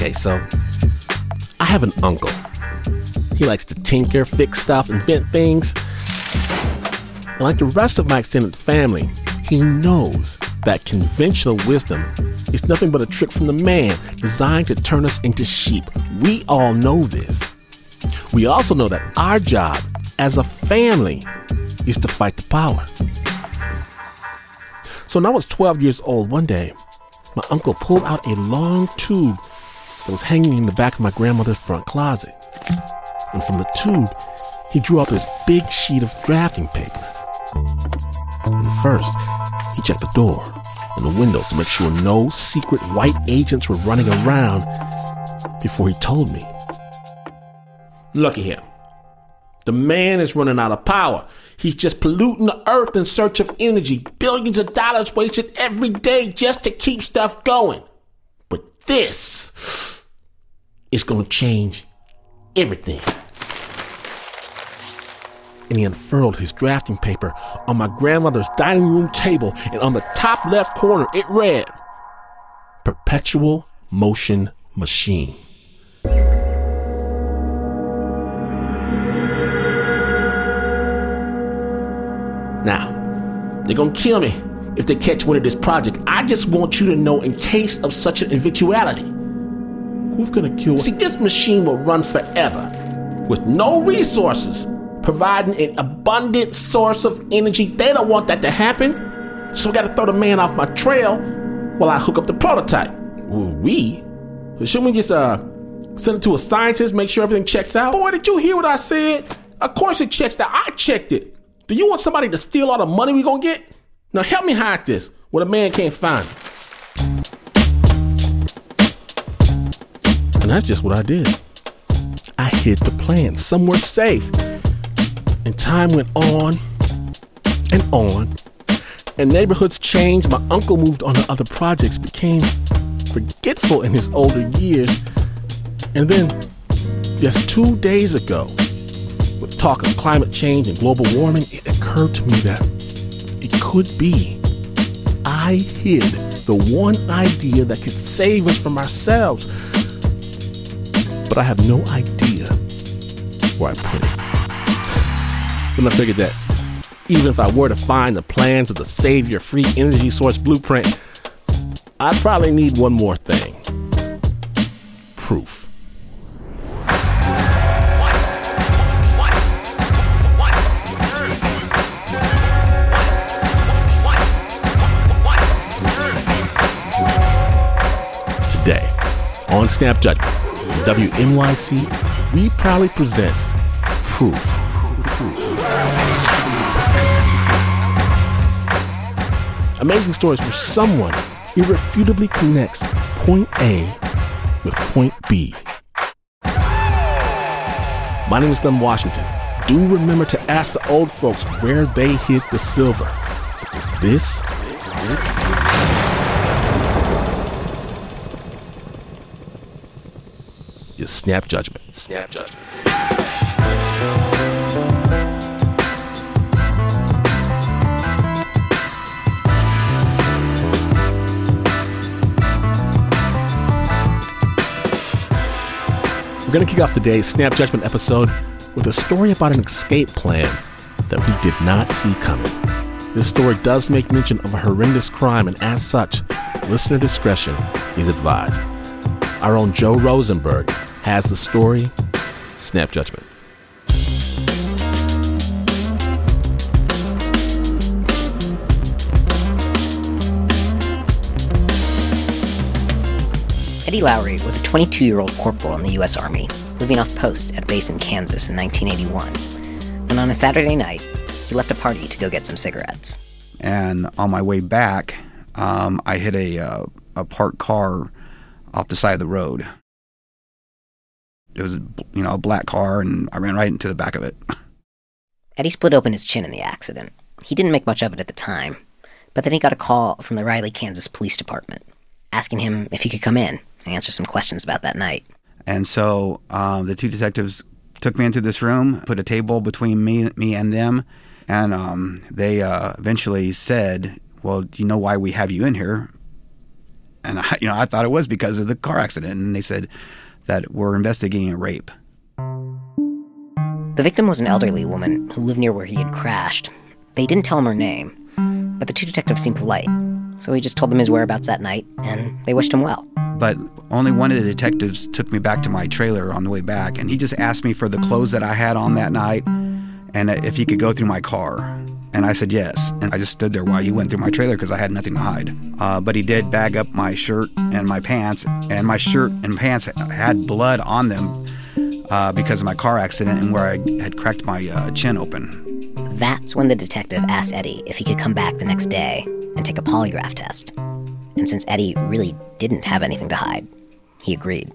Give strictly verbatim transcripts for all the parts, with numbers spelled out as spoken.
Okay, so I have an uncle. He likes to tinker, fix stuff, invent things. And like the rest of my extended family, he knows that conventional wisdom is nothing but a trick from the man designed to turn us into sheep. We all know this. We also know that our job as a family is to fight the power. So when I was twelve years old, one day, my uncle pulled out a long tube that was hanging in the back of my grandmother's front closet. And from the tube, he drew out this big sheet of drafting paper. And first, he checked the door and the windows to make sure no secret white agents were running around before he told me. Look at him. The man is running out of power. He's just polluting the earth in search of energy. Billions of dollars wasted every day just to keep stuff going. But this is going to change everything. And he unfurled his drafting paper on my grandmother's dining room table, and on the top left corner it read, Perpetual Motion Machine. Now, they're gonna kill me if they catch wind of this project. I just want you to know, in case of such an eventuality, who's gonna kill? See, this machine will run forever with no resources, providing an abundant source of energy. They don't want that to happen, so we gotta throw the man off my trail while I hook up the prototype. Well, we? Shouldn't we just uh send it to a scientist, make sure everything checks out? Boy, did you hear what I said? Of course it checks out. I checked it. Do you want somebody to steal all the money we gonna get? Now help me hide this where the man can't find it. And that's just what I did. I hid the plan somewhere safe. And time went on and on. And neighborhoods changed. My uncle moved on to other projects, became forgetful in his older years. And then just two days ago, with talk of climate change and global warming, it occurred to me that it could be I hid the one idea that could save us from ourselves. But I have no idea where I put it. Then I figured that even if I were to find the plans of the Savior Free Energy Source Blueprint, I'd probably need one more thing. Proof. Today, on Snap Judgment, from W N Y C, we proudly present Proof. Amazing stories where someone irrefutably connects point A with point B. My name is Glenn Washington. Do remember to ask the old folks where they hid the silver. Because this, this, this is Snap Judgment. Snap Judgment. We're going to kick off today's Snap Judgment episode with a story about an escape plan that we did not see coming. This story does make mention of a horrendous crime, and as such, listener discretion is advised. Our own Joe Rosenberg has the story. Snap Judgment. Eddie Lowry was a twenty-two-year-old corporal in the U S Army, living off post at a base in Kansas in nineteen eighty-one. And on a Saturday night, he left a party to go get some cigarettes. And on my way back, um, I hit a, uh, a parked car off the side of the road. It was, you know, a black car, and I ran right into the back of it. Eddie split open his chin in the accident. He didn't make much of it at the time, but then he got a call from the Riley, Kansas Police Department, asking him if he could come in and answer some questions about that night. And so um, the two detectives took me into this room, put a table between me, me and them, and um, they uh, eventually said, well, do you know why we have you in here? And I, you know, I thought it was because of the car accident. And they said that we're investigating a rape. The victim was an elderly woman who lived near where he had crashed. They didn't tell him her name, but the two detectives seemed polite. So he just told them his whereabouts that night, and they wished him well. But only one of the detectives took me back to my trailer on the way back, and he just asked me for the clothes that I had on that night and if he could go through my car. And I said yes. And I just stood there while he went through my trailer because I had nothing to hide. Uh, but he did bag up my shirt and my pants, and my shirt and pants had blood on them uh, because of my car accident and where I had cracked my uh, chin open. That's when the detective asked Eddie if he could come back the next day and take a polygraph test. And since Eddie really didn't have anything to hide, he agreed.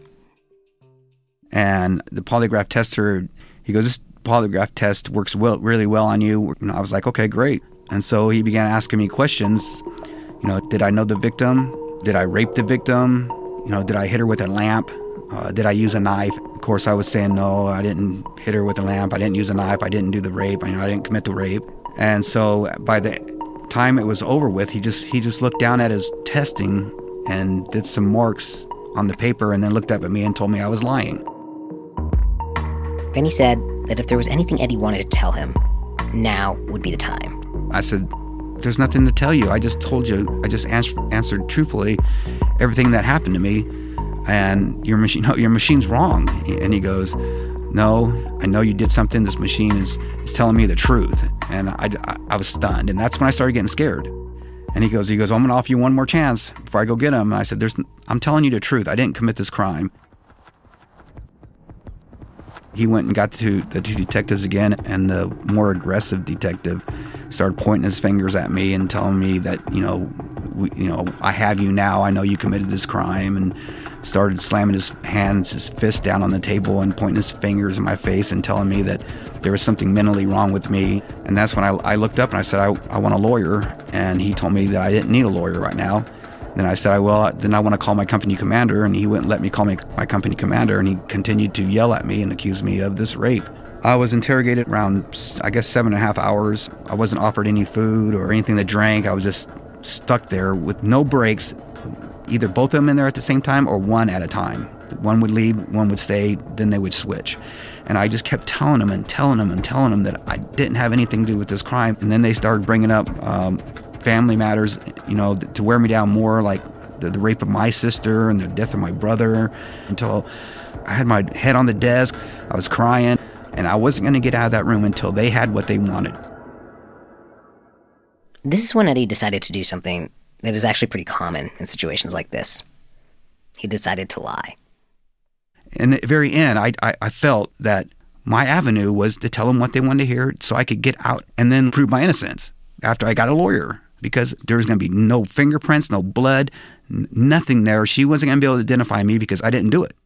And the polygraph tester, he goes, this polygraph test works well, really well on you. You know, I was like, okay, great. And so he began asking me questions. You know, did I know the victim? Did I rape the victim? You know, did I hit her with a lamp? Uh, did I use a knife? Of course, I was saying, no, I didn't hit her with a lamp. I didn't use a knife. I didn't do the rape. You know, I didn't commit the rape. And so by the time it was over with, he just he just looked down at his testing and did some marks on the paper and then looked up at me and told me I was lying. Then he said that if there was anything Eddie wanted to tell him, now would be the time. I said, there's nothing to tell you. I just told you, I just ans- answered truthfully everything that happened to me, and your machine, no, your machine's wrong. And he goes, no, I know you did something. This machine is, is telling me the truth. And I, I, I was stunned. And that's when I started getting scared. And he goes, he goes, I'm going to offer you one more chance before I go get him. And I said, "There's, I'm telling you the truth. I didn't commit this crime." He went and got to the two detectives again, and the more aggressive detective started pointing his fingers at me and telling me that, you know, we, you know, I have you now. I know you committed this crime, and started slamming his hands, his fist down on the table and pointing his fingers in my face and telling me that there was something mentally wrong with me. And that's when I, I looked up and I said, I, I want a lawyer. And he told me that I didn't need a lawyer right now. Then I said, well, then I want to call my company commander. And he wouldn't let me call my, my company commander. And he continued to yell at me and accuse me of this rape. I was interrogated around, I guess, seven and a half hours. I wasn't offered any food or anything to drink. I was just stuck there with no breaks. Either both of them in there at the same time or one at a time. One would leave, one would stay, then they would switch. And I just kept telling them and telling them and telling them that I didn't have anything to do with this crime. And then they started bringing up um, family matters, you know, to wear me down more, like the, the rape of my sister and the death of my brother, until I had my head on the desk. I was crying, and I wasn't going to get out of that room until they had what they wanted. This is when Eddie decided to do something that is actually pretty common in situations like this. He decided to lie. In the very end, I, I, I felt that my avenue was to tell them what they wanted to hear so I could get out and then prove my innocence after I got a lawyer, because there was going to be no fingerprints, no blood, n- nothing there. She wasn't going to be able to identify me because I didn't do it.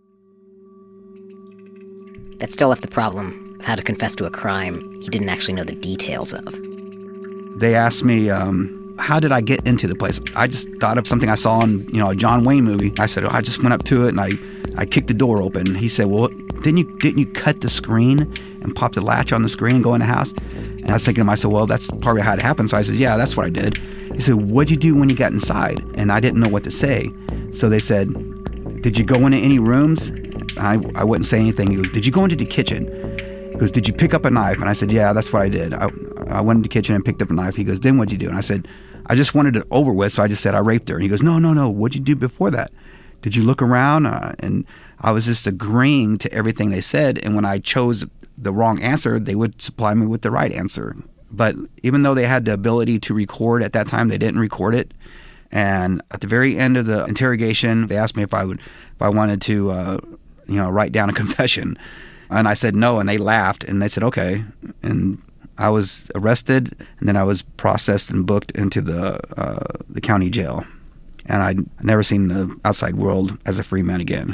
That still left the problem of how to confess to a crime he didn't actually know the details of. They asked me, um, how did I get into the place? I just thought of something I saw in, you know, a John Wayne movie. I said, oh, I just went up to it and I, I kicked the door open. He said, well, didn't you didn't you cut the screen and pop the latch on the screen and go in the house? And I was thinking to myself, well, that's probably how it happened. So I said, yeah, that's what I did. He said, what'd you do when you got inside? And I didn't know what to say. So they said, did you go into any rooms? I, I wouldn't say anything. He goes, did you go into the kitchen? He goes, did you pick up a knife? And I said, yeah, that's what I did. I, I went into the kitchen and picked up a knife. He goes, then what'd you do? And I said, I just wanted it over with, so I just said I raped her. And he goes, no, no, no, what'd you do before that? Did you look around? Uh, and I was just agreeing to everything they said, and when I chose the wrong answer, they would supply me with the right answer. But even though they had the ability to record at that time, they didn't record it. And at the very end of the interrogation, they asked me if I would, if I wanted to, uh, you know, write down a confession. And I said no, and they laughed, and they said, okay. And I was arrested, and then I was processed and booked into the uh, the county jail. And I'd never seen the outside world as a free man again.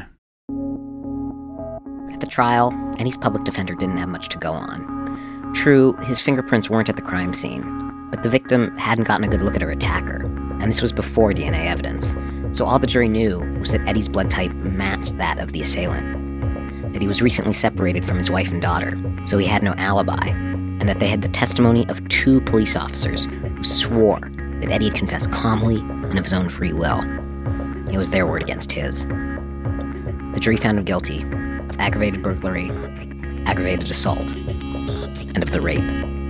At the trial, Eddie's public defender didn't have much to go on. True, his fingerprints weren't at the crime scene, but the victim hadn't gotten a good look at her attacker, and this was before D N A evidence. So all the jury knew was that Eddie's blood type matched that of the assailant, that he was recently separated from his wife and daughter, so he had no alibi, and that they had the testimony of two police officers who swore that Eddie had confessed calmly and of his own free will. It was their word against his. The jury found him guilty of aggravated burglary, aggravated assault, and of the rape.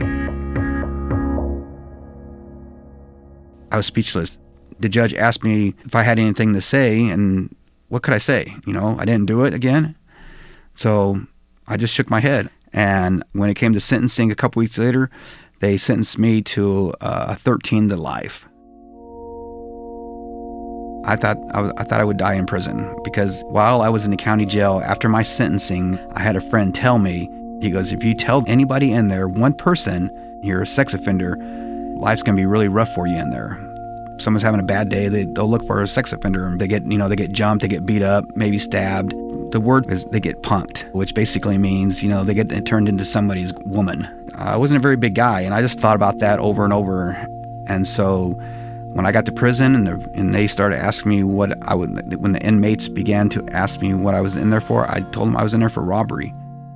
I was speechless. The judge asked me if I had anything to say, and what could I say? You know, I didn't do it again. So I just shook my head. And when it came to sentencing a couple weeks later, they sentenced me to uh, a thirteen to life. I thought I, was, I thought I would die in prison because while I was in the county jail after my sentencing, I had a friend tell me, he goes, if you tell anybody in there, one person, you're a sex offender, life's going to be really rough for you in there. If someone's having a bad day, they, they'll look for a sex offender and they get, you know, they get jumped, they get beat up, maybe stabbed. The word is they get punked, which basically means, you know, they get turned into somebody's woman. I wasn't a very big guy, and I just thought about that over and over. And so when I got to prison and, the, and they started asking me what I would, when the inmates began to ask me what I was in there for, I told them I was in there for robbery.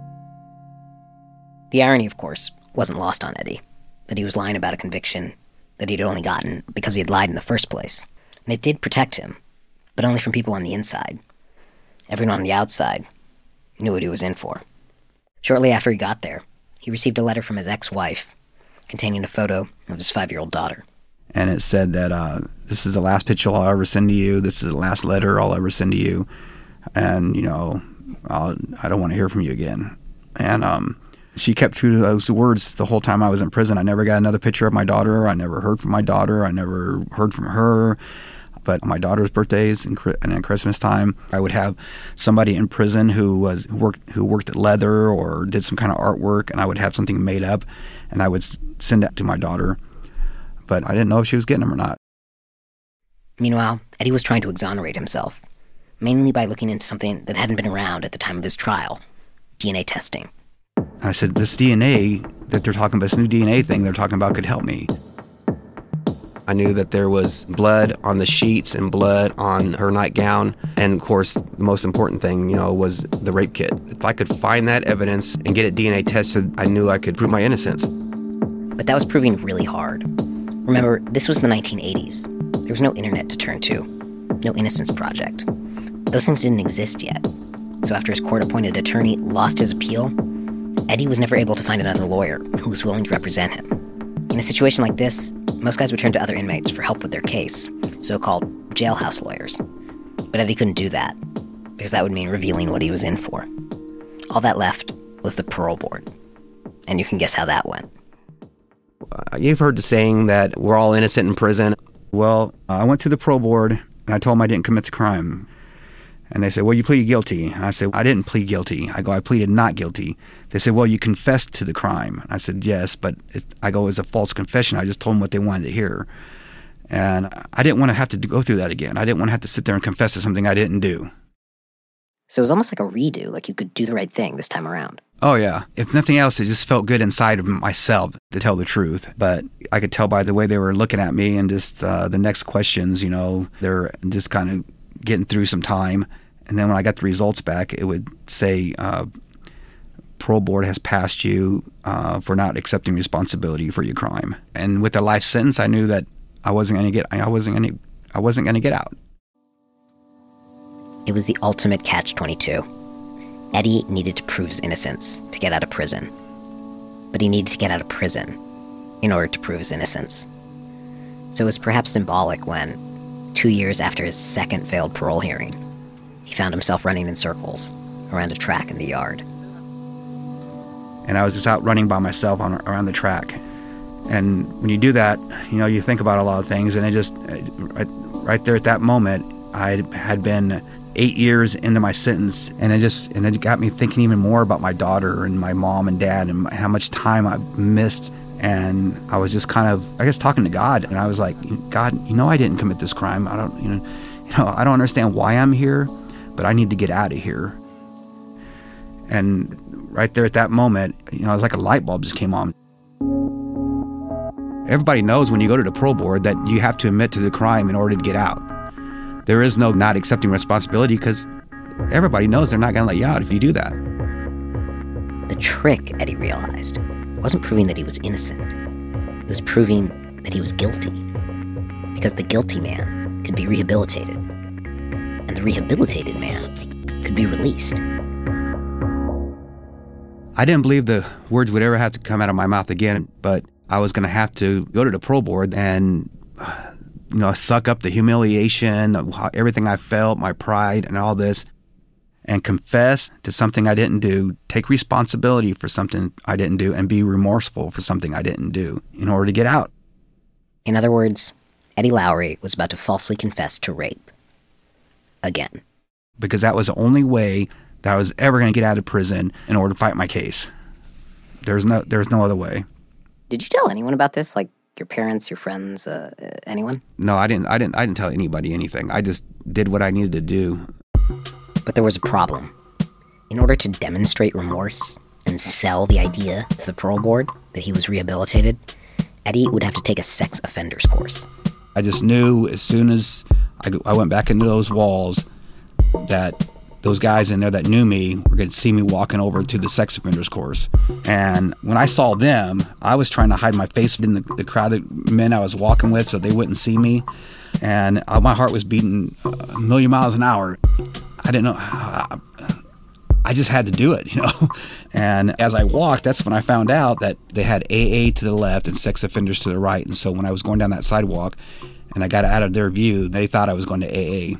The irony, of course, wasn't lost on Eddie, that he was lying about a conviction that he'd only gotten because he had lied in the first place. And it did protect him, but only from people on the inside. Everyone on the outside knew what he was in for. Shortly after he got there, he received a letter from his ex-wife containing a photo of his five-year-old daughter. And it said that uh, this is the last picture I'll ever send to you. This is the last letter I'll ever send to you. And, you know, I'll, I don't want to hear from you again. And um, she kept true to those words the whole time I was in prison. I never got another picture of my daughter. I never heard from my daughter. I never heard from her. But on my daughter's birthdays and, and at Christmas time, I would have somebody in prison who was who worked who worked at leather or did some kind of artwork, and I would have something made up, and I would send it to my daughter. But I didn't know if she was getting them or not. Meanwhile, Eddie was trying to exonerate himself, mainly by looking into something that hadn't been around at the time of his trial, D N A testing. I said, this D N A that they're talking about, this new D N A thing they're talking about could help me. I knew that there was blood on the sheets and blood on her nightgown. And, of course, the most important thing, you know, was the rape kit. If I could find that evidence and get it D N A tested, I knew I could prove my innocence. But that was proving really hard. Remember, this was the nineteen eighties. There was no internet to turn to, no Innocence Project. Those things didn't exist yet. So after his court-appointed attorney lost his appeal, Eddie was never able to find another lawyer who was willing to represent him. In a situation like this, most guys would turn to other inmates for help with their case, so-called jailhouse lawyers. But Eddie couldn't do that, because that would mean revealing what he was in for. All that left was the parole board. And you can guess how that went. Uh, you've heard the saying that we're all innocent in prison. Well, uh, I went to the parole board, and I told them I didn't commit the crime. And they said, well, you pleaded guilty. And I said, I didn't plead guilty. I go, I pleaded not guilty. They said, well, you confessed to the crime. And I said, yes, but it, I go, it's a false confession. I just told them what they wanted to hear. And I didn't want to have to go through that again. I didn't want to have to sit there and confess to something I didn't do. So it was almost like a redo, like you could do the right thing this time around. Oh, yeah. If nothing else, it just felt good inside of myself to tell the truth. But I could tell by the way they were looking at me and just uh, the next questions, you know, they're just kind of getting through some time. And then when I got the results back, it would say, uh, parole board has passed you uh, for not accepting responsibility for your crime. And with the life sentence, I knew that I wasn't going to get, I wasn't going to, I wasn't going to get out. It was the ultimate catch twenty-two. Eddie needed to prove his innocence to get out of prison. But he needed to get out of prison in order to prove his innocence. So it was perhaps symbolic when, two years after his second failed parole hearing, he found himself running in circles around a track in the yard. And I was just out running by myself on around the track. And when you do that, you know, you think about a lot of things. And it just, right, right there at that moment, I had been eight years into my sentence. And it just, and it got me thinking even more about my daughter and my mom and dad and how much time I missed. And I was just kind of, I guess, talking to God. And I was like, God, you know, I didn't commit this crime. I don't, you know, you know, I don't understand why I'm here, but I need to get out of here. And right there at that moment, you know, it was like a light bulb just came on. Everybody knows when you go to the parole board that you have to admit to the crime in order to get out. There is no not accepting responsibility because everybody knows they're not going to let you out if you do that. The trick, Eddie realized, wasn't proving that he was innocent. It was proving that he was guilty. Because the guilty man could be rehabilitated. and the rehabilitated man could be released. I didn't believe the words would ever have to come out of my mouth again, but I was going to have to go to the parole board and, you know, suck up the humiliation, everything I felt, my pride and all this, and confess to something I didn't do, take responsibility for something I didn't do, and be remorseful for something I didn't do in order to get out. In other words, Eddie Lowry was about to falsely confess to rape. Again. Because that was the only way that I was ever going to get out of prison in order to fight my case. There's no, there's no other way. Did you tell anyone about this? Like your parents, your friends, uh, anyone? No, I didn't. I didn't. I didn't tell anybody anything. I just did what I needed to do. But there was a problem. In order to demonstrate remorse and sell the idea to the parole board that he was rehabilitated, Eddie would have to take a sex offenders course. I just knew as soon as I, I went back into those walls that those guys in there that knew me were going to see me walking over to the sex offenders course. And when I saw them, I was trying to hide my face in the, the crowd of men I was walking with so they wouldn't see me. And uh, my heart was beating a million miles an hour. I didn't know. I, I just had to do it, you know. And as I walked, that's when I found out that they had A A to the left and sex offenders to the right. And so when I was going down that sidewalk and I got out of their view, they thought I was going to A A.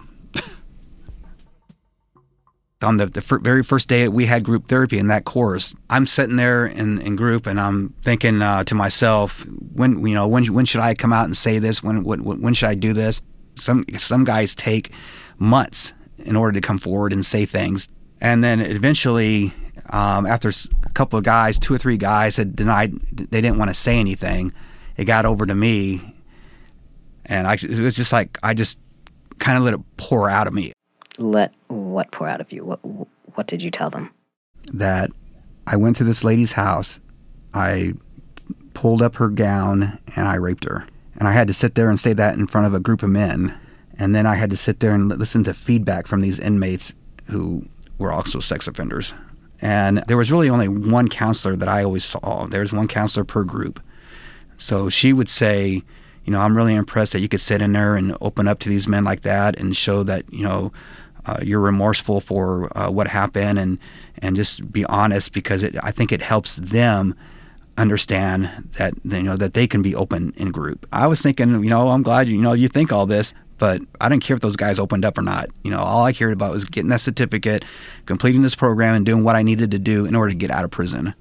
On the, the f- very first day we had group therapy in that course, I'm sitting there in, in group and I'm thinking uh, to myself, when you know when when should I come out and say this? When when when should I do this? Some some guys take months in order to come forward and say things, and then eventually, um, after a couple of guys, two or three guys had denied, they didn't want to say anything. It got over to me, and I, it was just like I just kind of let it pour out of me. Let what pour out of you? What what did you tell them? That I went to this lady's house, I pulled up her gown, and I raped her. And I had to sit there and say that in front of a group of men. And then I had to sit there and listen to feedback from these inmates who were also sex offenders. And there was really only one counselor that I always saw. There was one counselor per group. So she would say, you know, I'm really impressed that you could sit in there and open up to these men like that and show that, you know, uh, you're remorseful for uh, what happened and, and just be honest, because it, I think it helps them understand that, you know, that they can be open in group. I was thinking, you know, I'm glad, you know, you think all this, but I didn't care if those guys opened up or not. You know, all I cared about was getting that certificate, completing this program, and doing what I needed to do in order to get out of prison.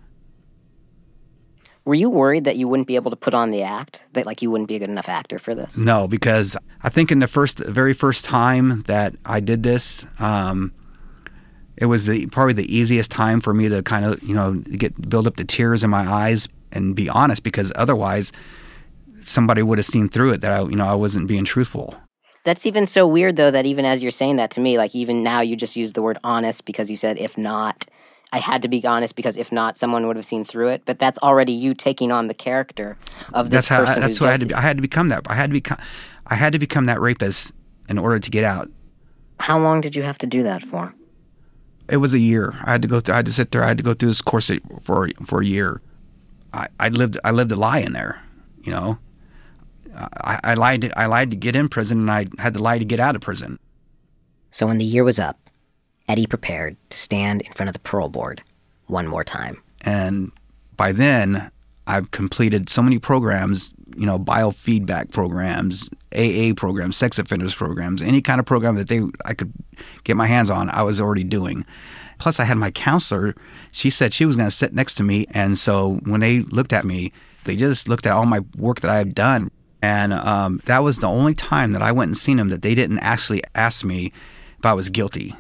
Were you worried that you wouldn't be able to put on the act? That, like, you wouldn't be a good enough actor for this? No, because I think in the first, the very first time that I did this, um, it was the probably the easiest time for me to kind of, you know, get build up the tears in my eyes and be honest, because otherwise somebody would have seen through it that I, you know, I wasn't being truthful. That's even so weird, though, that even as you're saying that to me, like, even now you just used the word honest because you said, if not, I had to be honest because if not, someone would have seen through it. But that's already you taking on the character of this that's how, person. That's what I had to be. I had to become that. I had to become. I had to become that rapist in order to get out. How long did you have to do that for? It was a year. I had to go through. I had to sit there. I had to go through this course for for a year. I, I lived. I lived a lie in there. You know, I, I lied. To, I lied to get in prison, and I had to lie to get out of prison. So when the year was up, Eddie prepared to stand in front of the parole board one more time. And by then, I've completed so many programs, you know, biofeedback programs, A A programs, sex offenders programs, any kind of program that they I could get my hands on, I was already doing. Plus, I had my counselor. She said she was going to sit next to me. And so when they looked at me, they just looked at all my work that I had done. And um, that was the only time that I went and seen them that they didn't actually ask me if I was guilty.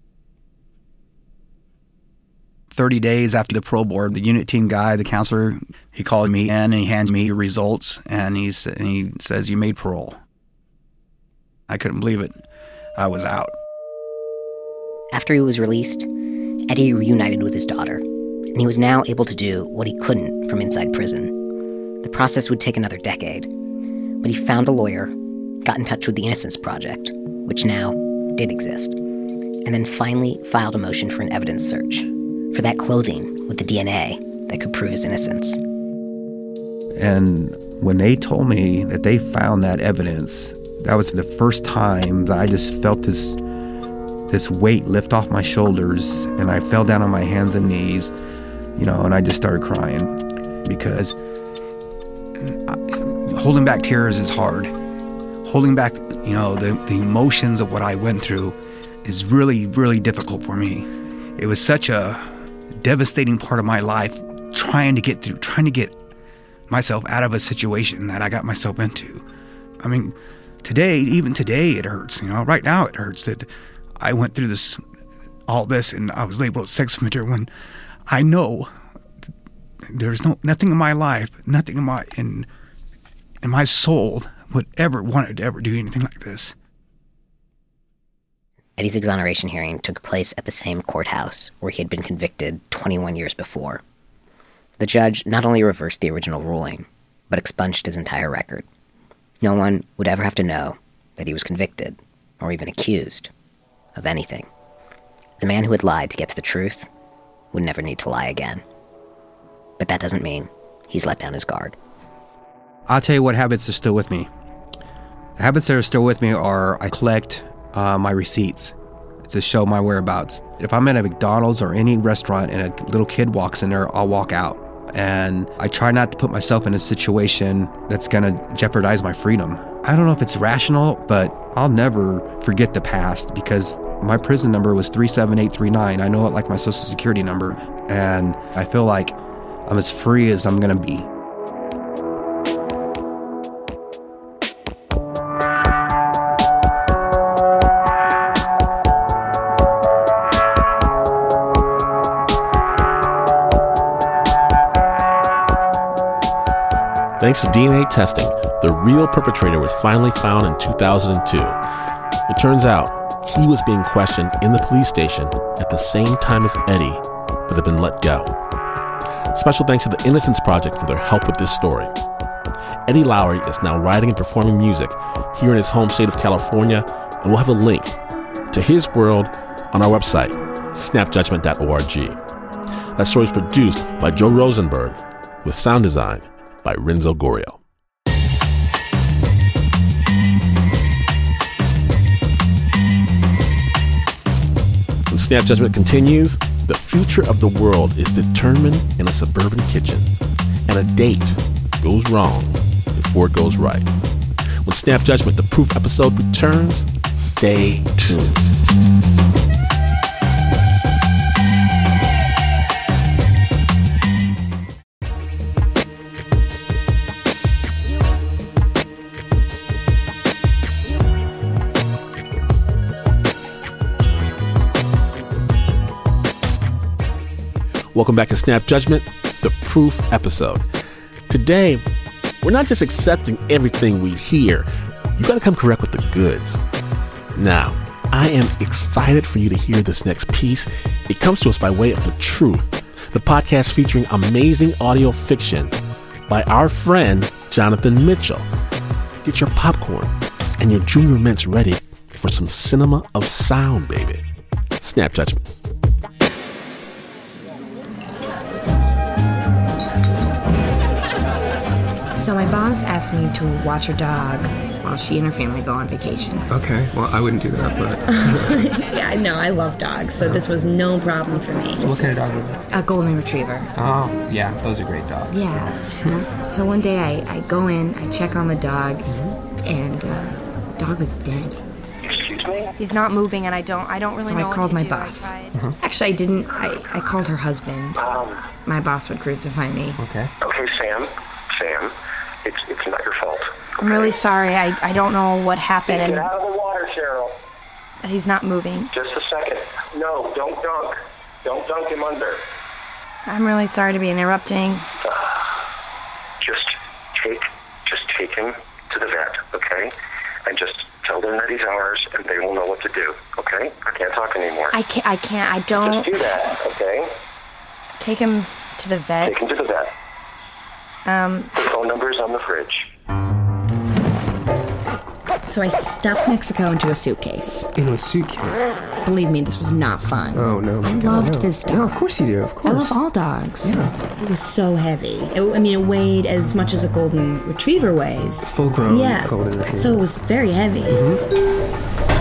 thirty days after the parole board, the unit team guy, the counselor, he called me in and he handed me your results, and he, and he says, you made parole. I couldn't believe it. I was out. After he was released, Eddie reunited with his daughter, and he was now able to do what he couldn't from inside prison. The process would take another decade, but he found a lawyer, got in touch with the Innocence Project, which now did exist, and then finally filed a motion for an evidence search for that clothing with the D N A that could prove his innocence. And when they told me that they found that evidence, that was the first time that I just felt this this weight lift off my shoulders, and I fell down on my hands and knees, you know, and I just started crying because I, holding back tears is hard. Holding back, you know, the, the emotions of what I went through is really, really difficult for me. It was such a devastating part of my life, trying to get through, trying to get myself out of a situation that I got myself into. I mean, today, even today, it hurts. You know, right now it hurts that I went through this, all this, and I was labeled sex offender when I know there's no nothing in my life, nothing in my in in my soul would ever wanted to ever do anything like this. Eddie's exoneration hearing took place at the same courthouse where he had been convicted twenty-one years before. The judge not only reversed the original ruling, but expunged his entire record. No one would ever have to know that he was convicted, or even accused, of anything. The man who had lied to get to the truth would never need to lie again. But that doesn't mean he's let down his guard. I'll tell you what habits are still with me. The habits that are still with me are I collect uh, my receipts to show my whereabouts. If I'm at a McDonald's or any restaurant and a little kid walks in there, I'll walk out. And I try not to put myself in a situation that's going to jeopardize my freedom. I don't know if it's rational, but I'll never forget the past because my prison number was three seven eight three nine. I know it like my social security number. And I feel like I'm as free as I'm going to be. Thanks to D N A testing, the real perpetrator was finally found in two thousand two. It turns out he was being questioned in the police station at the same time as Eddie, but had been let go. Special thanks to the Innocence Project for their help with this story. Eddie Lowry is now writing and performing music here in his home state of California, and we'll have a link to his world on our website, snap judgment dot org. That story is produced by Joe Rosenberg with sound design by Renzo Gorio. When Snap Judgment continues, the future of the world is determined in a suburban kitchen, and a date goes wrong before it goes right. When Snap Judgment, the Proof episode returns, stay tuned. Welcome back to Snap Judgment, the Proof episode. Today, we're not just accepting everything we hear. You gotta come correct with the goods. Now, I am excited for you to hear this next piece. It comes to us by way of The Truth, the podcast featuring amazing audio fiction by our friend, Jonathan Mitchell. Get your popcorn and your Junior Mints ready for some cinema of sound, baby. Snap Judgment. So my boss asked me to watch her dog while she and her family go on vacation. Okay, well, I wouldn't do that, but... Yeah, no, I love dogs, so this was no problem for me. So what kind of dog was it? A golden retriever. Oh, yeah, those are great dogs. Yeah. So one day I, I go in, I check on the dog, mm-hmm. and uh, the dog was dead. Excuse me? He's not moving, and I don't I don't really so know I what called to my do. boss. I Uh-huh. Actually, I didn't. I, I called her husband. Um, My boss would crucify me. Okay. okay, Sam. Sam, it's it's not your fault. I'm really sorry. I, I don't know what happened, Get and out of the water, Cheryl. he's not moving. Just a second. No, don't dunk. Don't dunk him under. I'm really sorry to be interrupting. Just take, just take him to the vet, okay? And just tell them that he's ours, and they will know what to do, okay? I can't talk anymore. I can't. I can't. I don't. Just do that, okay? Take him to the vet. Take him to the vet. Um, The phone number is on the fridge. So I stuffed Mexico into a suitcase. In a suitcase. Believe me, this was not fun. Oh, no. I God, loved no. this dog. No, of course you do, of I course. love all dogs. Yeah. It was so heavy. It, I mean, it weighed as much as a golden retriever weighs. Full-grown yeah. golden retriever. So it was very heavy.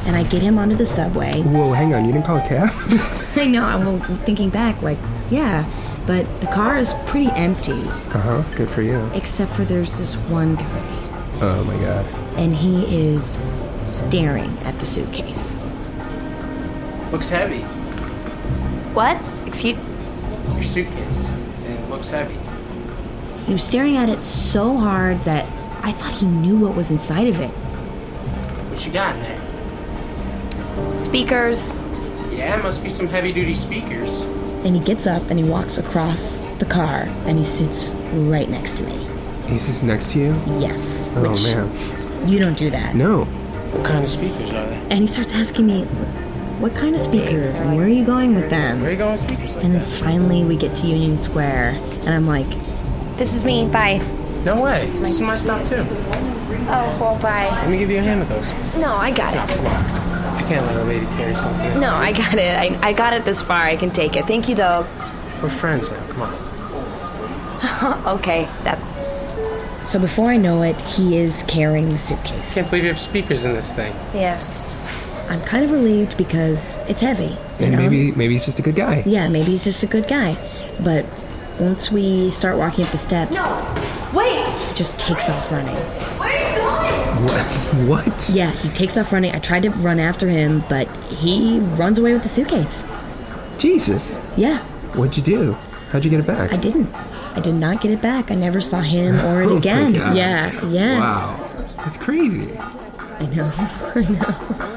and I get him onto the subway. Whoa, hang on, you didn't call a cab? I know, I'm thinking back, like, yeah, but the car is pretty empty. Uh-huh, good for you. Except for there's this one guy. Oh my god. And he is staring at the suitcase. Looks heavy. What? Excuse... Your suitcase. It looks heavy. He was staring at it so hard that I thought he knew what was inside of it. What you got in there? Speakers. Yeah, must be some heavy-duty speakers. Then he gets up and he walks across the car and he sits right next to me. He sits next to you? Yes. Oh, which man. You don't do that. No. What kind of speakers are they? And he starts asking me, what kind of speakers and where are you going with them? Where are you going with speakers like And then that? finally we get to Union Square and I'm like, This is me. Bye. No way. This is my stuff, too. Oh, well, bye. Let me give you a hand with those. No, I got it. I can't let a lady carry something. No, I got it. I, I got it this far. I can take it. Thank you, though. We're friends now. Come on. Okay, that... so before I know it, he is carrying the suitcase. Can't believe you have speakers in this thing. Yeah. I'm kind of relieved because it's heavy, you And know? maybe maybe he's just a good guy. Yeah, maybe he's just a good guy. But once we start walking up the steps, Wait! he just takes off running. Where are you going? What? What? Yeah, he takes off running. I tried to run after him, but he runs away with the suitcase. Jesus. Yeah, What'd you do? How'd you get it back? I didn't. I did not get it back. I never saw him or it Oh my again. God. Yeah, yeah. Wow. That's crazy. I know. I know.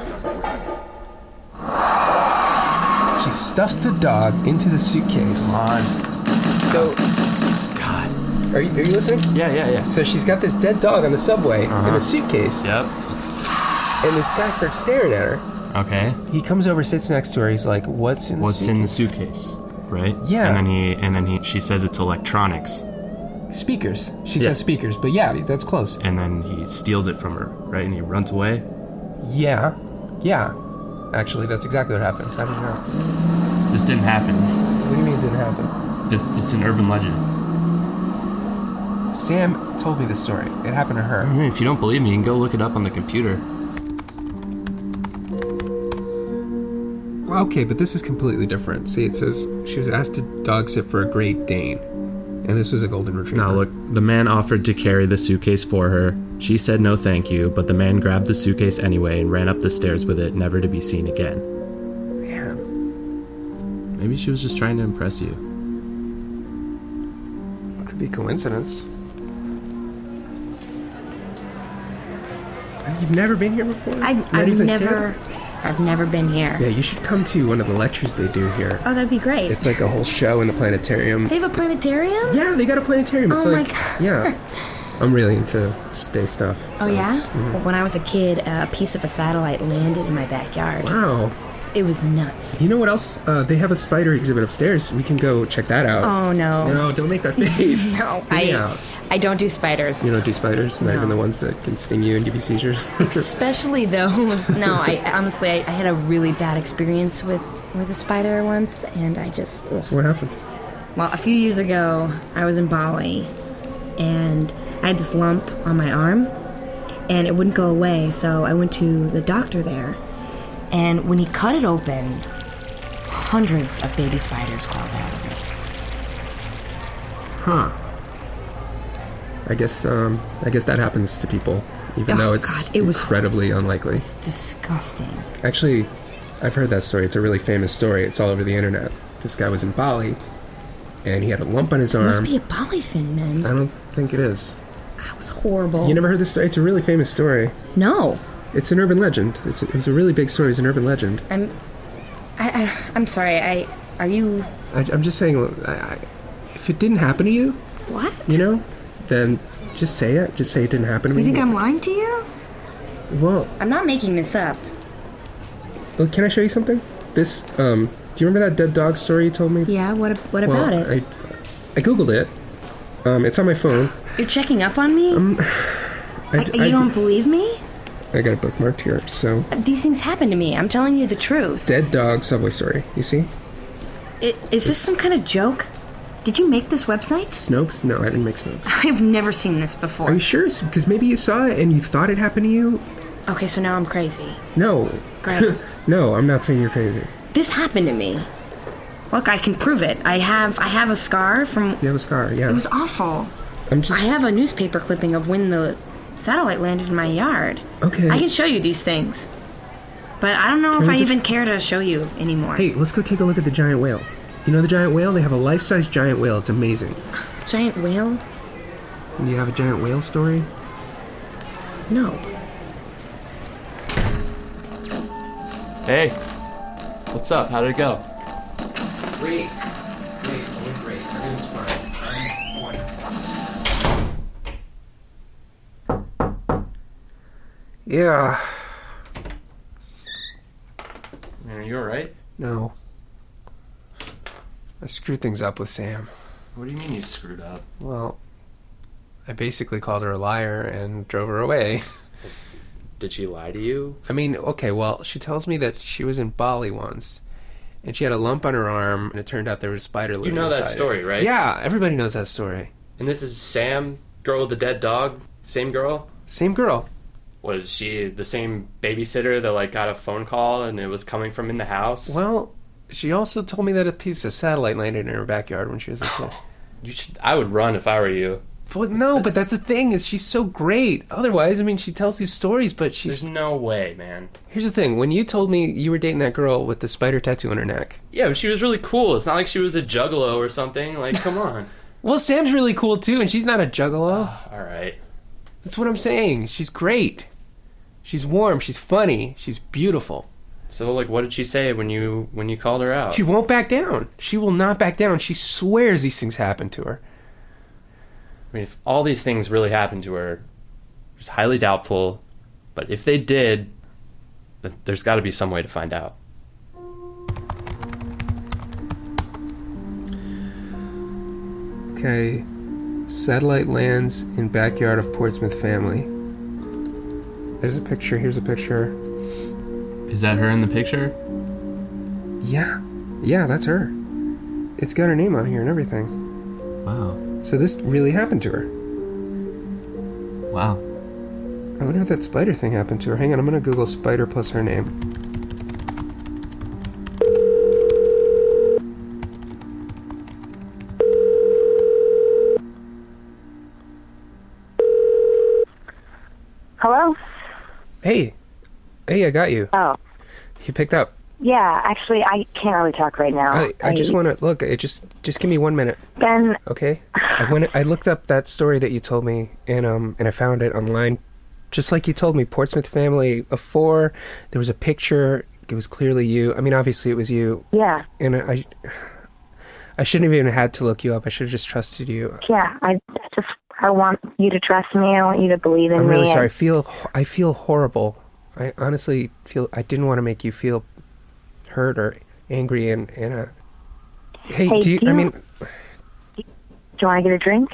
She stuffs the dog into the suitcase. Come on. So, God. are you, are you listening? Yeah, yeah, yeah. So she's got this dead dog on the subway Uh-huh. in a suitcase, Yep. and this guy starts staring at her. Okay. He comes over, sits next to her. He's like, "What's in the What's suitcase?" in the suitcase? Right? Yeah. And then he and then he she says it's electronics. Speakers. She Yeah. says speakers, but yeah, that's close. And then he steals it from her, right? And he runs away. Yeah, yeah. Actually, that's exactly what happened. How did you know? This didn't happen. What do you mean it didn't happen? It's, it's an urban legend. Sam told me this story. It happened to I her. mean, if you don't believe me, you can go look it up on the computer. Okay, but this is completely different. See, it says she was asked to dog sit for a Great Dane, and this was a golden retriever. Now look, the man offered to carry the suitcase for her. She said no thank you, but the man grabbed the suitcase anyway and ran up the stairs with it, never to be seen again. Man, Maybe she was just trying to impress you. it could be coincidence. You've never been here before? I, Not I've as a never... kid? I've never been here. Yeah, you should come to one of the lectures they do here. Oh, that'd be great. It's like a whole show in the planetarium. They have a planetarium? Yeah, they got a planetarium. It's Oh my like, God. yeah. I'm really into space stuff. Oh, so- yeah? Mhm. Well, when I was a kid, a piece of a satellite landed in my backyard. Wow. It was nuts. You know what else? Uh, they have a spider exhibit upstairs. We can go check that out. Oh, no. No, don't make that face. No, Hear me I, out. I don't do spiders. You don't do spiders? Not No. even the ones that can sting you and give you seizures? Especially those. No, I honestly, I, I had a really bad experience with, with a spider once, and I just... Ugh. What happened? Well, a few years ago, I was in Bali, and I had this lump on my arm, and it wouldn't go away, so I went to the doctor there, and when he cut it open, hundreds of baby spiders crawled out of it. Huh. I guess, um, I guess that happens to people, even Oh, though it's God, it was- incredibly unlikely. It's disgusting. Actually, I've heard that story. It's a really famous story. It's all over the internet. This guy was in Bali, and he had a lump on his It arm. must be a Bali thing, then. I don't think it is. That was horrible. You never heard this story? It's a really famous story. No. It's an urban legend. It's a, it was a really big story. It's an urban legend. I'm... I, I, I'm sorry, I... Are you... I, I'm just saying, I, I, if it didn't happen to you, What? you know, then just say it. Just say it didn't happen to You me. think I'm lying to you? Well, I'm not making this up. well, can I show you something? This, um, do you remember that dead dog story you told me? Yeah, what what well, about it? I, I googled it. Um, it's on my phone. You're checking up on me? Um, I, I, you I- don't believe me? I got it bookmarked here. So, These things happen to me. I'm telling you the truth. dead dog subway story. You see? I, is this some kind of joke? Did you make this website? Snopes? No, I didn't make Snopes. I've never seen this before. Are you sure? Because maybe you saw it and you thought it happened to you. Okay, so now I'm crazy. No, great. No, I'm not saying you're crazy. This happened to me. Look, I can prove it. I have I have a scar from... You have a scar, yeah. It was awful. I'm just... I have a newspaper clipping of when the satellite landed in my yard. Okay. I can show you these things. But I don't know Can if we I just- even care to show you anymore. Hey, let's go take a look at the giant whale. You know the giant whale? They have a life-size giant whale. It's amazing. Giant whale? Do you have a giant whale story? No. Hey, what's up? How did it go? Great. Great. It went great. Everything's fine. I'm wonderful. Yeah. Are you alright? No. I screwed things up with Sam. What do you mean you screwed up? Well, I basically called her a liar and drove her away. Did she lie to you? I mean, okay, well, she tells me that she was in Bali once, and she had a lump on her arm, and it turned out there was a spider You living know that inside story, it. right? Yeah, everybody knows that story. And this is Sam, girl with the dead dog? Same girl? Same girl. Was she the same babysitter that, like, got a phone call and it was coming from in the house? Well, she also told me that a piece of satellite landed in her backyard when she was a kid. You should, I would run if I were you. Well, no, but that's the thing, is she's so great. Otherwise, I mean, she tells these stories, but she's... There's no way, man. Here's the thing. When you told me you were dating that girl with the spider tattoo on her neck... Yeah, but she was really cool. It's not like she was a juggalo or something. Like, come on. Well, Sam's really cool, too, and she's not a juggalo. All right. That's what I'm saying. She's great. She's warm. She's funny. She's beautiful. So, like, what did she say when you when you called her out? She won't back down. She will not back down. She swears these things happen to her. I mean, if all these things really happened to her, it's highly doubtful. But if they did, then there's got to be some way to find out. Okay. Satellite lands in backyard of Portsmouth family. There's a picture. Here's a picture. Is that her in the picture? Yeah. Yeah, that's her. It's got her name on here and everything. Wow. So this really happened to her. Wow. I wonder if that spider thing happened to her. Hang on, I'm gonna Google spider plus her name. Hello? Hey. Hey, I got you. Oh. You picked up. Yeah, actually, I can't really talk right now. I, I just want to look. It just just give me one minute. Ben. Okay. I went. I looked up that story that you told me, and um, and I found it online, just like you told me. Portsmouth family of four. There was a picture. It was clearly you. I mean, obviously it was you. Yeah. And I, I shouldn't have even had to look you up. I should have just trusted you. Yeah, I just I want you to trust me. I want you to believe in I'm me. really sorry. I and- feel I feel horrible. I honestly feel I didn't want to make you feel hurt or angry, and and uh, hey, Hey, do you? do I you- mean, Do you want to get a drink?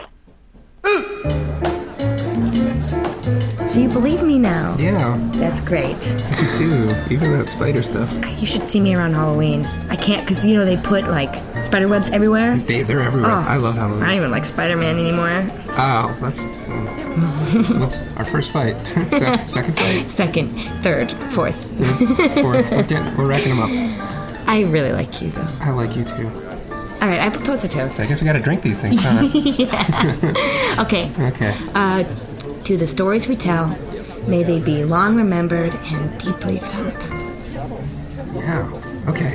So you believe me now? yeah, That's great. me too. Even that spider stuff. You should see me around Halloween. I can't, because, you know, they put, like, spider webs everywhere. They, they're everywhere. Oh. I love Halloween. I don't even like Spider-Man anymore. Oh, that's that's our first fight. Se- second fight, Second, third, fourth. fourth. We're, getting, we're racking them up. I really like you, though. I like you too. All right, I propose a toast. I guess we got to drink these things, huh? Yeah. Okay. Okay. Uh, to the stories we tell, may they be long remembered and deeply felt. Yeah. Okay.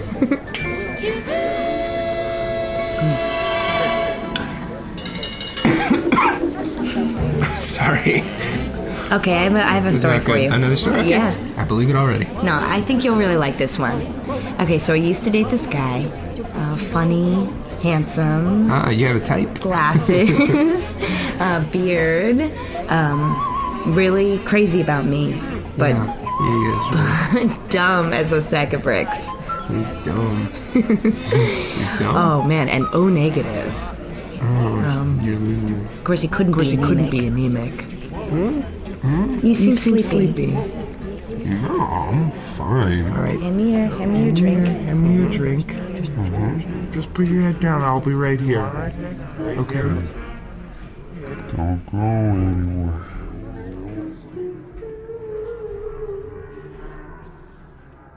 Sorry. Okay, I have a, I have a Is story that for good? you. Another story? Okay. Yeah. I believe it already. No, I think you'll really like this one. Okay, so I used to date this guy. Uh, funny, handsome, Ah, you have a type? glasses, uh, beard, um, really crazy about me, but Yeah, he is. Really, dumb as a sack of bricks. he's dumb. He's dumb. Oh man, and O negative. Um, Of course, he couldn't be anemic. You seem sleepy. No, I'm fine. All right. Hand me your, hand me your drink. Hand me your drink. Mhm. Just put your head down. I'll be right here. Okay? Don't go anywhere.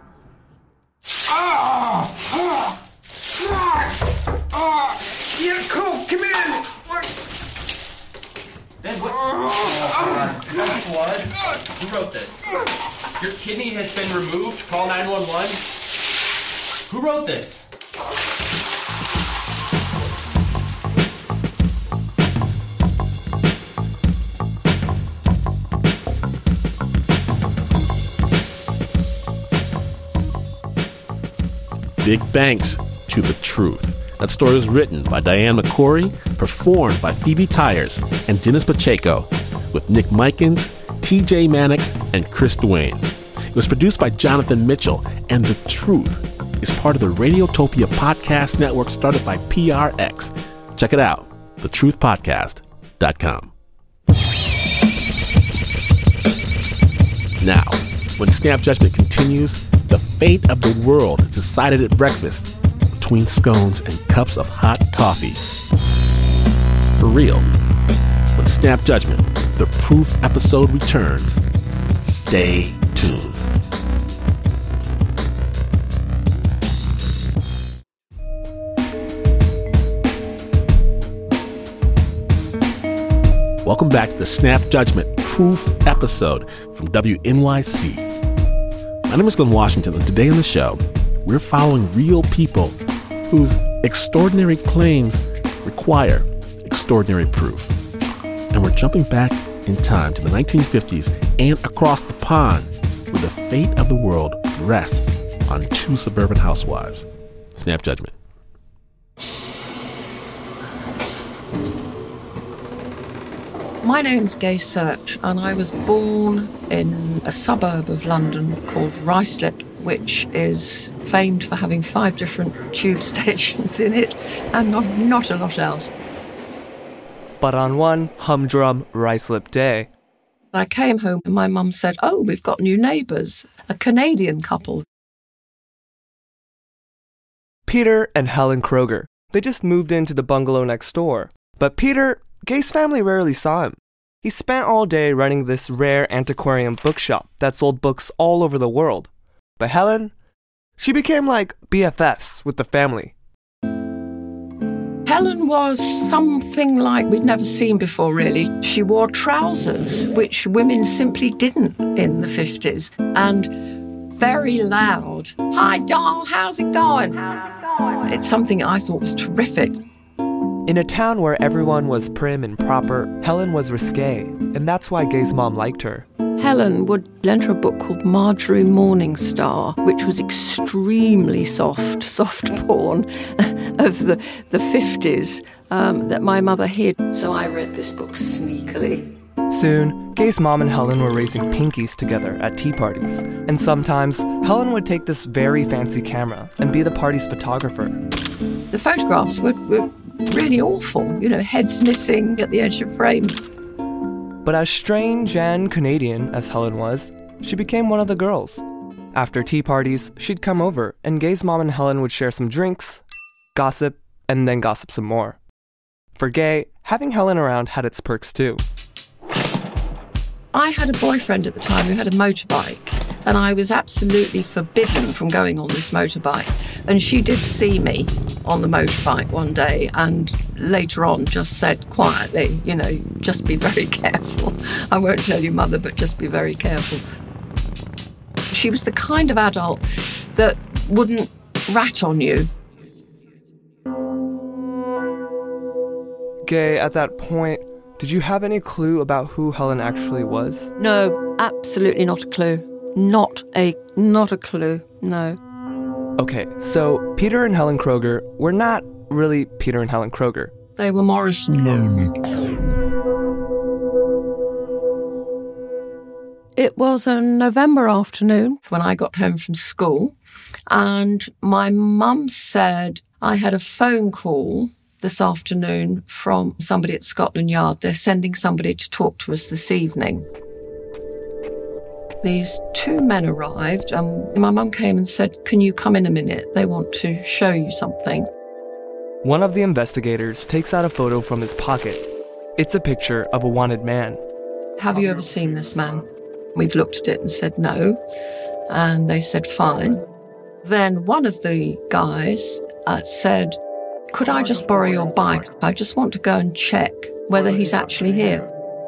You have blood? Who wrote this? Your kidney has been removed? Call nine one one? Who wrote this? Big thanks to The Truth. That story was written by Diane McCory, performed by Phoebe Tyers and Dennis Pacheco, with Nick Mikens, T J Mannix, and Chris Duane. It was produced by Jonathan Mitchell, and The Truth is part of the Radiotopia podcast network started by P R X. Check it out, the truth podcast dot com. Now, when Snap Judgment continues, the fate of the world is decided at breakfast between scones and cups of hot coffee. For real, when Snap Judgment, the Proof episode returns, stay tuned. Welcome back to the Snap Judgment Proof episode from W N Y C. My name is Glenn Washington, and today on the show, we're following real people whose extraordinary claims require extraordinary proof. And we're jumping back in time to the nineteen fifties and across the pond, where the fate of the world rests on two suburban housewives. Snap Judgment. My name's Gay Search, and I was born in a suburb of London called Ruislip, which is famed for having five different tube stations in it, and not, not a lot else. But on one humdrum Ruislip day, I came home and my mum said, "Oh, we've got new neighbours, a Canadian couple." Peter and Helen Kroger. They just moved into the bungalow next door. But Peter, Gay's family rarely saw him. He spent all day running this rare antiquarian bookshop that sold books all over the world. But Helen, she became like B F Fs with the family. Helen was something like we'd never seen before, really. She wore trousers, which women simply didn't in the fifties, and very loud. "Hi, doll, how's it going?" It's something I thought was terrific. In a town where everyone was prim and proper, Helen was risque, and that's why Gay's mom liked her. Helen would lend her a book called Marjorie Morningstar, which was extremely soft, soft porn of the, the fifties um, that my mother hid. So I read this book sneakily. Soon, Gay's mom and Helen were raising pinkies together at tea parties. And sometimes, Helen would take this very fancy camera and be the party's photographer. The photographs were, were really awful, you know, heads missing at the edge of frames. But as strange and Canadian as Helen was, she became one of the girls. After tea parties, she'd come over, and Gay's mom and Helen would share some drinks, gossip, and then gossip some more. For Gay, having Helen around had its perks too. I had a boyfriend at the time who had a motorbike, and I was absolutely forbidden from going on this motorbike. And she did see me on the motorbike one day, and later on just said quietly, you know, just be very careful. I won't tell your mother, but just be very careful. She was the kind of adult that wouldn't rat on you. Gay, at that point, did you have any clue about who Helen actually was? No, absolutely not a clue. Not a, not a clue, no. Okay, so Peter and Helen Kroger were not really Peter and Helen Kroger. They were Morrison. It was a November afternoon when I got home from school, and my mum said I had a phone call this afternoon from somebody at Scotland Yard. They're sending somebody to talk to us this evening. These two men arrived, and my mum came and said, "Can you come in a minute? They want to show you something." One of the investigators takes out a photo from his pocket. It's a picture of a wanted man. "Have you ever seen this man?" We've looked at it and said no, and they said fine. Then one of the guys uh, said, "Could I just borrow your bike? I just want to go and check whether he's actually here."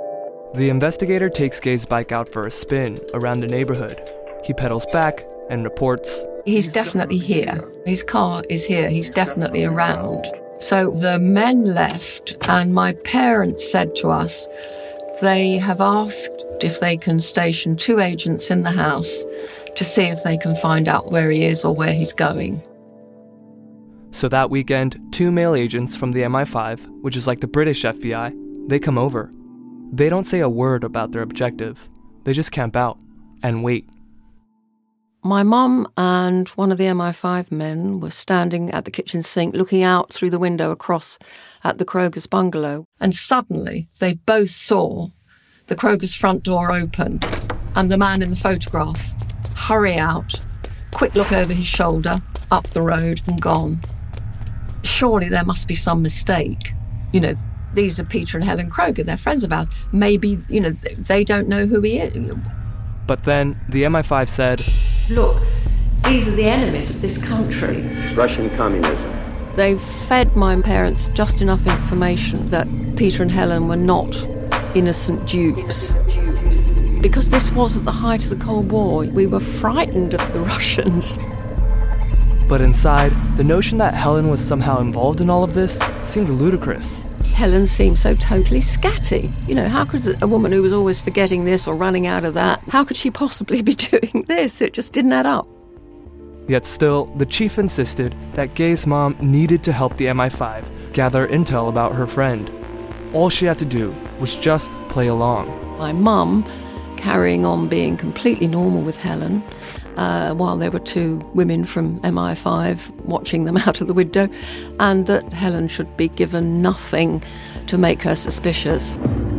The investigator takes Gay's bike out for a spin around the neighborhood. He pedals back and reports, He's definitely here. His car is here. He's definitely around. So the men left, and my parents said to us they have asked if they can station two agents in the house to see if they can find out where he is or where he's going. So that weekend, two male agents from the M I five, which is like the British F B I, they come over. They don't say a word about their objective. They just camp out and wait. My mum and one of the M I five men were standing at the kitchen sink looking out through the window across at the Kroger's bungalow, and suddenly they both saw the Kroger's front door open and the man in the photograph hurry out, quick look over his shoulder, up the road and gone. Surely there must be some mistake. You know, these are Peter and Helen Kroger, they're friends of ours. Maybe, you know, they don't know who he is. But then the M I five said, Look, these are the enemies of this country. Russian communism. They've fed my parents just enough information that Peter and Helen were not innocent dupes. Because this was at the height of the Cold War. We were frightened of the Russians. But inside, the notion that Helen was somehow involved in all of this seemed ludicrous. Helen seemed so totally scatty. You know, how could a woman who was always forgetting this or running out of that, how could she possibly be doing this? It just didn't add up. Yet still, the chief insisted that Gay's mom needed to help the M I five gather intel about her friend. All she had to do was just play along. My mum, carrying on being completely normal with Helen, uh, while there were two women from M I five watching them out of the window, and that Helen should be given nothing to make her suspicious.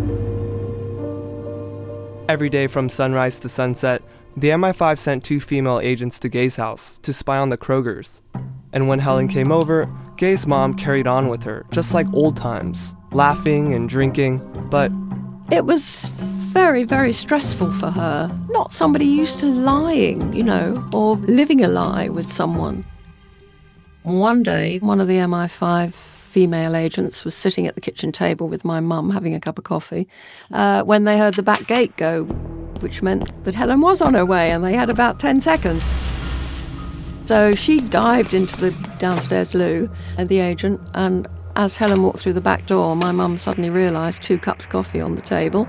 Every day from sunrise to sunset, the M I five sent two female agents to Gay's house to spy on the Krogers. And when Helen came over, Gay's mom carried on with her, just like old times, laughing and drinking, but it was very, very stressful for her. Not somebody used to lying, you know, or living a lie with someone. One day, one of the M I five female agents was sitting at the kitchen table with my mum having a cup of coffee uh, when they heard the back gate go, which meant that Helen was on her way, and they had about ten seconds. So she dived into the downstairs loo and the agent, and as Helen walked through the back door, my mum suddenly realised two cups of coffee on the table.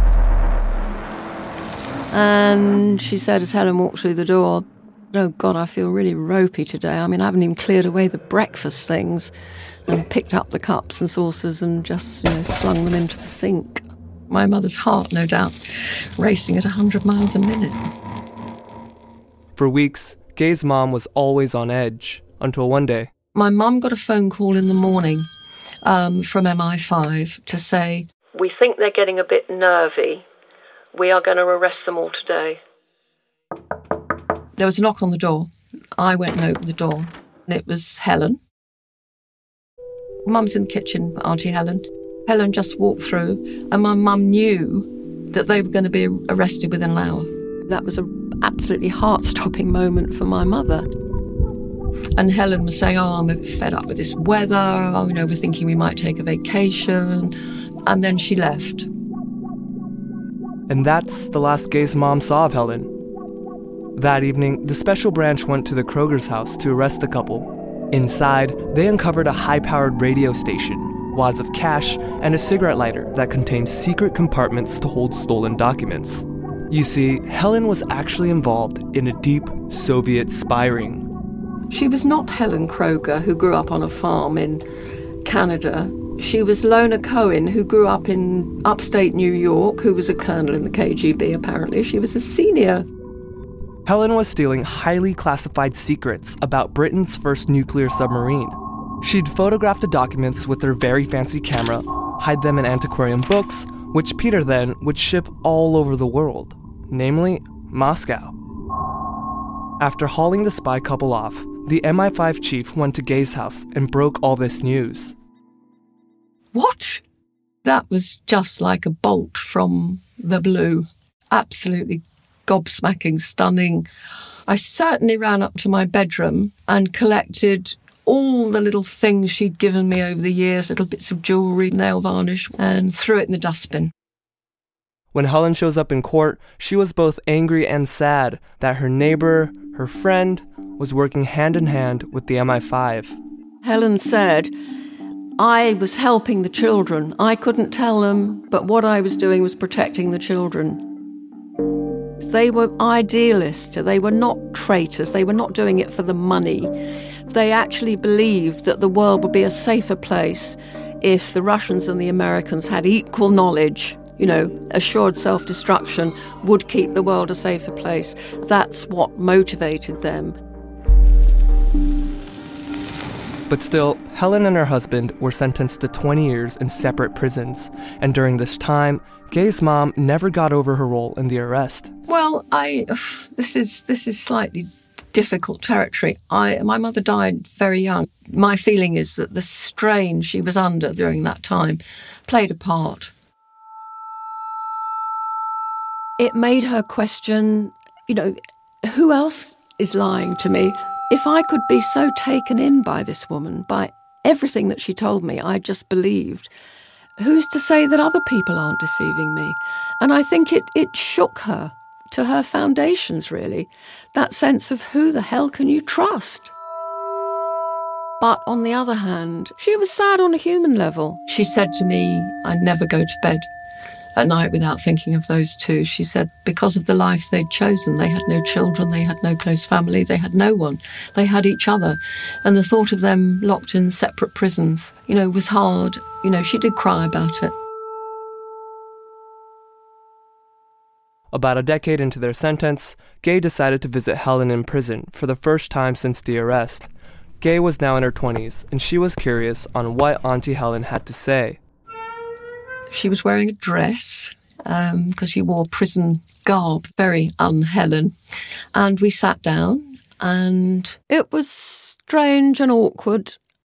And she said as Helen walked through the door, oh God, I feel really ropey today. I mean, I haven't even cleared away the breakfast things, and picked up the cups and saucers and just, you know, slung them into the sink. My mother's heart, no doubt, racing at one hundred miles a minute. For weeks, Gay's mom was always on edge, until one day. My mum got a phone call in the morning um, from M I five to say, we think they're getting a bit nervy. We are going to arrest them all today. There was a knock on the door. I went and opened the door, and it was Helen. Mum's in the kitchen, Auntie Helen. Helen just walked through, and my mum knew that they were going to be arrested within an hour. That was an absolutely heart-stopping moment for my mother. And Helen was saying, oh, I'm a bit fed up with this weather. Oh, you know, we're thinking we might take a vacation. And then she left. And that's the last Gay's mom saw of Helen. That evening, the special branch went to the Kroger's house to arrest the couple. Inside, they uncovered a high-powered radio station, wads of cash, and a cigarette lighter that contained secret compartments to hold stolen documents. You see, Helen was actually involved in a deep Soviet spy ring. She was not Helen Kroger, who grew up on a farm in Canada. She was Lona Cohen, who grew up in upstate New York, who was a colonel in the K G B, apparently. She was a senior. Helen was stealing highly classified secrets about Britain's first nuclear submarine. She'd photograph the documents with her very fancy camera, hide them in antiquarian books, which Peter then would ship all over the world, namely Moscow. After hauling the spy couple off, the M I five chief went to Gay's house and broke all this news. What? That was just like a bolt from the blue. Absolutely gobsmacking, stunning. I certainly ran up to my bedroom and collected all the little things she'd given me over the years, little bits of jewellery, nail varnish, and threw it in the dustbin. When Helen shows up in court, she was both angry and sad that her neighbor, her friend, was working hand in hand with the M I five. Helen said, I was helping the children. I couldn't tell them, but what I was doing was protecting the children. They were idealists. They were not traitors. They were not doing it for the money. They actually believed that the world would be a safer place if the Russians and the Americans had equal knowledge. You know, assured self-destruction would keep the world a safer place. That's what motivated them. But still, Helen and her husband were sentenced to twenty years in separate prisons. And during this time, Gay's mom never got over her role in the arrest. Well, I this is this is slightly difficult territory. I my mother died very young. My feeling is that the strain she was under during that time played a part. It made her question, you know, who else is lying to me? If I could be so taken in by this woman, by everything that she told me, I just believed, who's to say that other people aren't deceiving me? And I think it, it shook her to her foundations, really, that sense of who the hell can you trust? But on the other hand, she was sad on a human level. She said to me, I never go to bed at night without thinking of those two. She said because of the life they'd chosen, they had no children, they had no close family, they had no one. They had each other. And the thought of them locked in separate prisons, you know, was hard. You know, she did cry about it. About a decade into their sentence, Gay decided to visit Helen in prison for the first time since the arrest. Gay was now in her twenties, and she was curious on what Auntie Helen had to say. She was wearing a dress, because um, she wore prison garb, very un-Helen. And we sat down, and it was strange and awkward.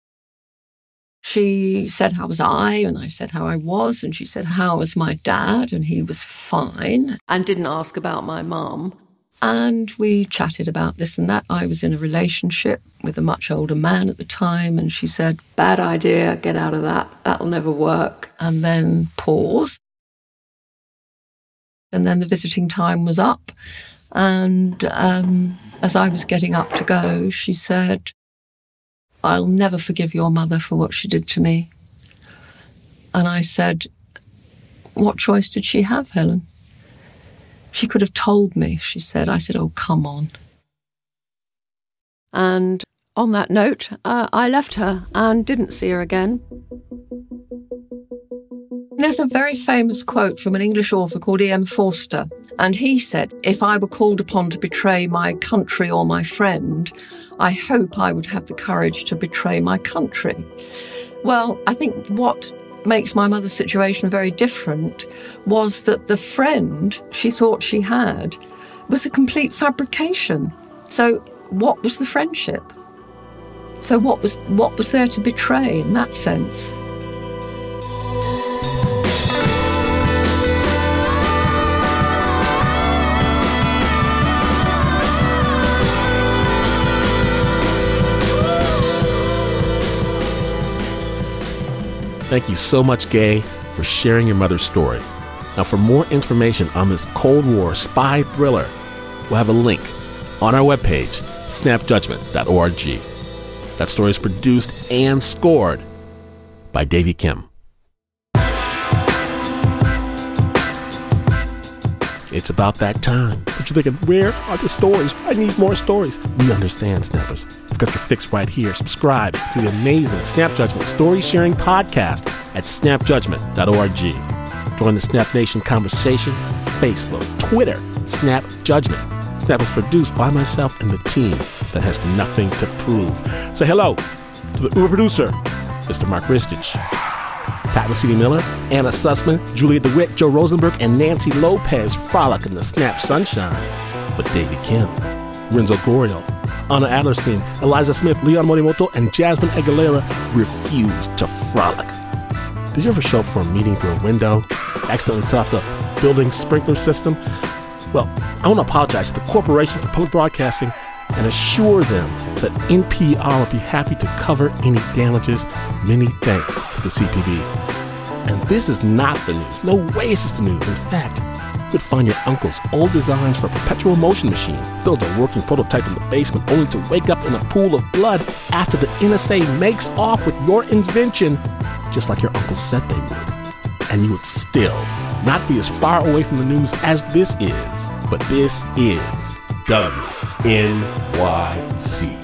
She said, how was I? And I said how I was. And she said, how was my dad? And he was fine. And didn't ask about my mum. And we chatted about this and that. I was in a relationship with a much older man at the time. And she said, bad idea, get out of that. That'll never work. And then pause. And then the visiting time was up. And um, as I was getting up to go, she said, I'll never forgive your mother for what she did to me. And I said, what choice did she have, Helen? She could have told me, she said. I said, oh, come on. And on that note, uh, I left her and didn't see her again. There's a very famous quote from an English author called E M Forster, and he said, if I were called upon to betray my country or my friend, I hope I would have the courage to betray my country. Well, I think what makes my mother's situation very different was that the friend she thought she had was a complete fabrication. So what was the friendship? So what was what was there to betray in that sense? Thank you so much, Gay, for sharing your mother's story. Now, for more information on this Cold War spy thriller, we'll have a link on our webpage, snap judgment dot org. That story is produced and scored by Davey Kim. It's about that time. But you're thinking, where are the stories? I need more stories. We understand, Snappers. We've got your fix right here. Subscribe to the amazing Snap Judgment Story Sharing Podcast at snap judgment dot org. Join the Snap Nation conversation, Facebook, Twitter, Snap Judgment. Snap is produced by myself and the team that has nothing to prove. Say hello to the Uber producer, Mister Mark Ristich. Pat Mesiti-Miller, Anna Sussman, Julia DeWitt, Joe Rosenberg, and Nancy Lopez frolic in the Snap sunshine. But Davey Kim, Renzo Goriel, Anna Adlerstein, Eliza Smith, Leon Morimoto, and Jasmine Aguilera refuse to frolic. Did you ever show up for a meeting through a window, accidentally set off the building sprinkler system? Well, I want to apologize to the Corporation for Public Broadcasting and assure them that N P R will be happy to cover any damages. Many thanks to the C P B. And this is not the news. No way is this the news. In fact, you could find your uncle's old designs for a perpetual motion machine, build a working prototype in the basement, only to wake up in a pool of blood after the N S A makes off with your invention, just like your uncle said they would. And you would still not be as far away from the news as this is. But this is W N Y C.